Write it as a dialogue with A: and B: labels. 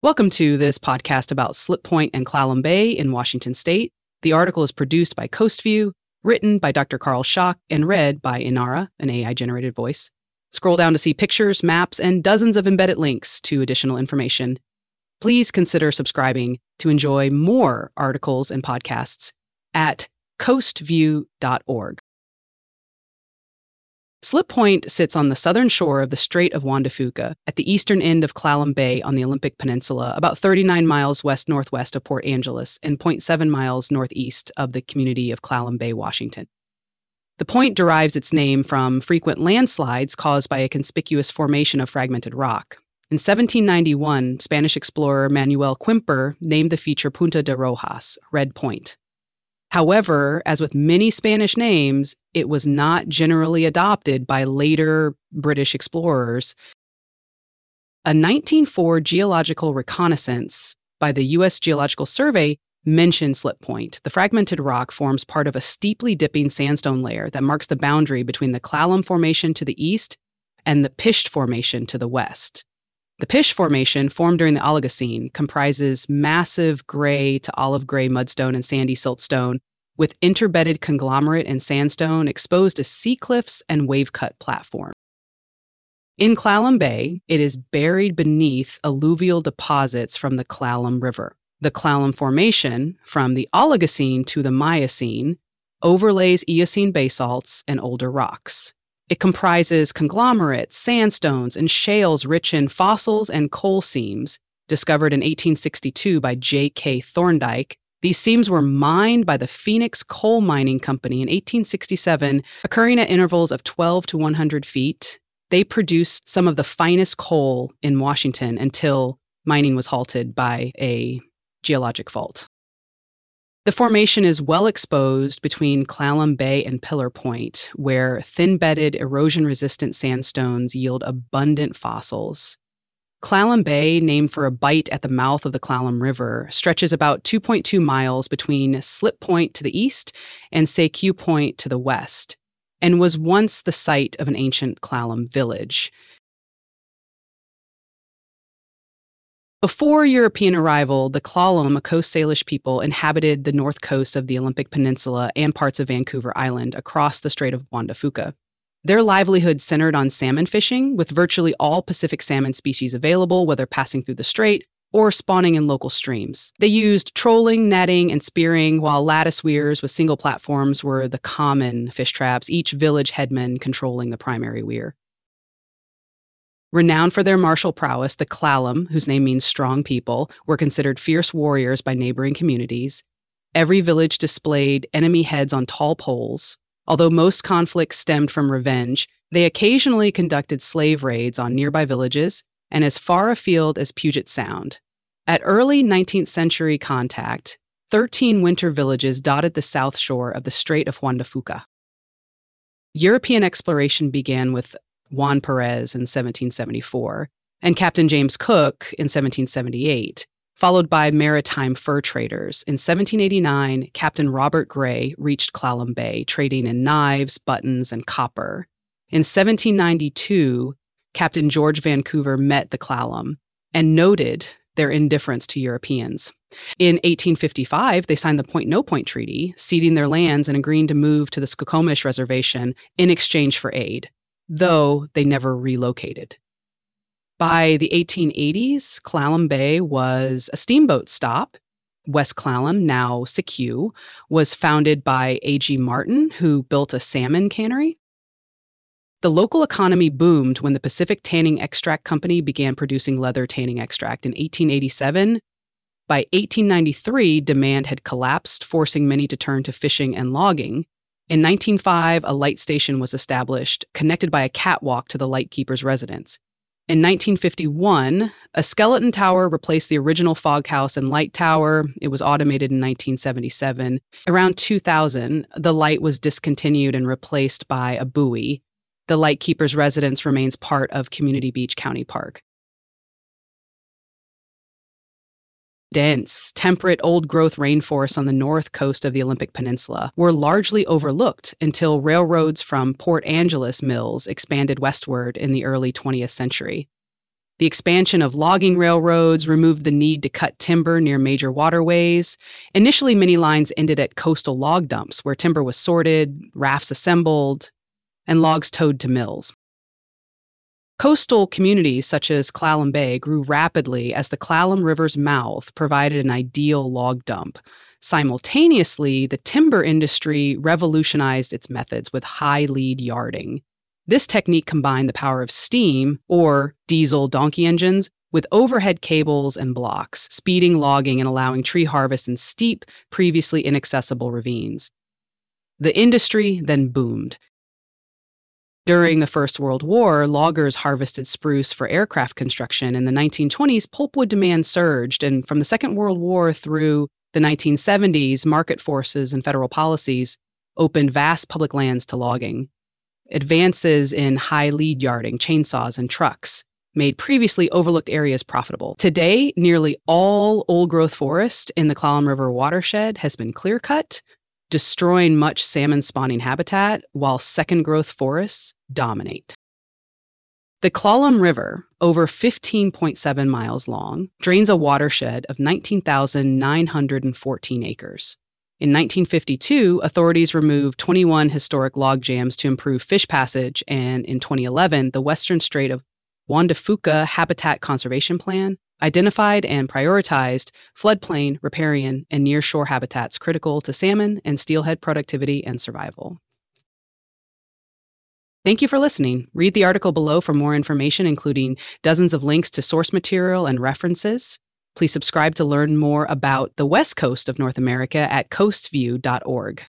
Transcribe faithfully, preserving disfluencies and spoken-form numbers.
A: Welcome to this podcast about Slip Point and Clallam Bay in Washington State. The article is produced by Coastview, written by Doctor Carl Schock, and read by Inara, an A I-generated voice. Scroll down to see pictures, maps, and dozens of embedded links to additional information. Please consider subscribing to enjoy more articles and podcasts at coastview dot org. Slip Point sits on the southern shore of the Strait of Juan de Fuca, at the eastern end of Clallam Bay on the Olympic Peninsula, about thirty-nine miles west-northwest of Port Angeles and zero point seven miles northeast of the community of Clallam Bay, Washington. The point derives its name from frequent landslides caused by a conspicuous formation of fragmented rock. In seventeen ninety-one, Spanish explorer Manuel Quimper named the feature Punta de Rojas, Red Point. However, as with many Spanish names, it was not generally adopted by later British explorers. A nineteen oh four geological reconnaissance by the U S Geological Survey mentioned Slip Point. The fragmented rock forms part of a steeply dipping sandstone layer that marks the boundary between the Clallam Formation to the east and the Pisht Formation to the west. The Pisht Formation, formed during the Oligocene, comprises massive gray to olive gray mudstone and sandy siltstone with interbedded conglomerate and sandstone exposed as sea cliffs and wave-cut platform. In Clallam Bay, it is buried beneath alluvial deposits from the Clallam River. The Clallam Formation, from the Oligocene to the Miocene, overlays Eocene basalts and older rocks. It comprises conglomerates, sandstones, and shales rich in fossils and coal seams, discovered in eighteen sixty-two by J K Thorndike. These seams were mined by the Phoenix Coal Mining Company in eighteen sixty-seven, occurring at intervals of twelve to one hundred feet. They produced some of the finest coal in Washington until mining was halted by a geologic fault. The formation is well exposed between Clallam Bay and Pillar Point, where thin-bedded, erosion-resistant sandstones yield abundant fossils. Clallam Bay, named for a bight at the mouth of the Clallam River, stretches about two point two miles between Slip Point to the east and Sequoia Point to the west, and was once the site of an ancient Clallam village. Before European arrival, the Clallam, a Coast Salish people, inhabited the north coast of the Olympic Peninsula and parts of Vancouver Island across the Strait of Juan de Fuca. Their livelihood centered on salmon fishing, with virtually all Pacific salmon species available, whether passing through the strait or spawning in local streams. They used trolling, netting, and spearing, while lattice weirs with single platforms were the common fish traps, each village headman controlling the primary weir. Renowned for their martial prowess, the Clallam, whose name means strong people, were considered fierce warriors by neighboring communities. Every village displayed enemy heads on tall poles. Although most conflicts stemmed from revenge, they occasionally conducted slave raids on nearby villages and as far afield as Puget Sound. At early nineteenth century contact, thirteen winter villages dotted the south shore of the Strait of Juan de Fuca. European exploration began with Juan Perez in seventeen seventy-four, and Captain James Cook in seventeen seventy-eight, followed by maritime fur traders. In seventeen eighty-nine, Captain Robert Gray reached Clallam Bay, trading in knives, buttons, and copper. In seventeen ninety-two, Captain George Vancouver met the Clallam and noted their indifference to Europeans. In eighteen fifty-five, they signed the Point-No-Point Treaty, ceding their lands and agreeing to move to the Skokomish Reservation in exchange for aid, though they never relocated. By the eighteen eighties, Clallam Bay was a steamboat stop. West Clallam, now Sequoia, was founded by A G Martin, who built a salmon cannery. The local economy boomed when the Pacific Tanning Extract Company began producing leather tanning extract in eighteen eighty-seven. By eighteen ninety-three, demand had collapsed, forcing many to turn to fishing and logging. In nineteen oh five, a light station was established, connected by a catwalk to the lightkeeper's residence. In nineteen fifty-one, a skeleton tower replaced the original fog house and light tower. It was automated in nineteen seventy-seven. Around two thousand, the light was discontinued and replaced by a buoy. The lightkeeper's residence remains part of Community Beach County Park. Dense, temperate, old-growth rainforests on the north coast of the Olympic Peninsula were largely overlooked until railroads from Port Angeles mills expanded westward in the early twentieth century. The expansion of logging railroads removed the need to cut timber near major waterways. Initially, many lines ended at coastal log dumps where timber was sorted, rafts assembled, and logs towed to mills. Coastal communities such as Clallam Bay grew rapidly as the Clallam River's mouth provided an ideal log dump. Simultaneously, the timber industry revolutionized its methods with high lead yarding. This technique combined the power of steam, or diesel donkey engines, with overhead cables and blocks, speeding logging and allowing tree harvest in steep, previously inaccessible ravines. The industry then boomed. During the First World War, loggers harvested spruce for aircraft construction. In the nineteen twenties, pulpwood demand surged, and from the Second World War through the nineteen seventies, market forces and federal policies opened vast public lands to logging. Advances in high lead yarding, chainsaws, and trucks made previously overlooked areas profitable. Today, nearly all old-growth forest in the Clallam River watershed has been clear-cut, destroying much salmon-spawning habitat, while second-growth forests dominate. The Clallam River, over fifteen point seven miles long, drains a watershed of nineteen thousand nine hundred fourteen acres. In nineteen fifty-two, authorities removed twenty-one historic log jams to improve fish passage, and in twenty eleven, the Western Strait of Juan de Fuca Habitat Conservation Plan identified and prioritized floodplain, riparian, and nearshore habitats critical to salmon and steelhead productivity and survival. Thank you for listening. Read the article below for more information, including dozens of links to source material and references. Please subscribe to learn more about the West Coast of North America at coastview dot org.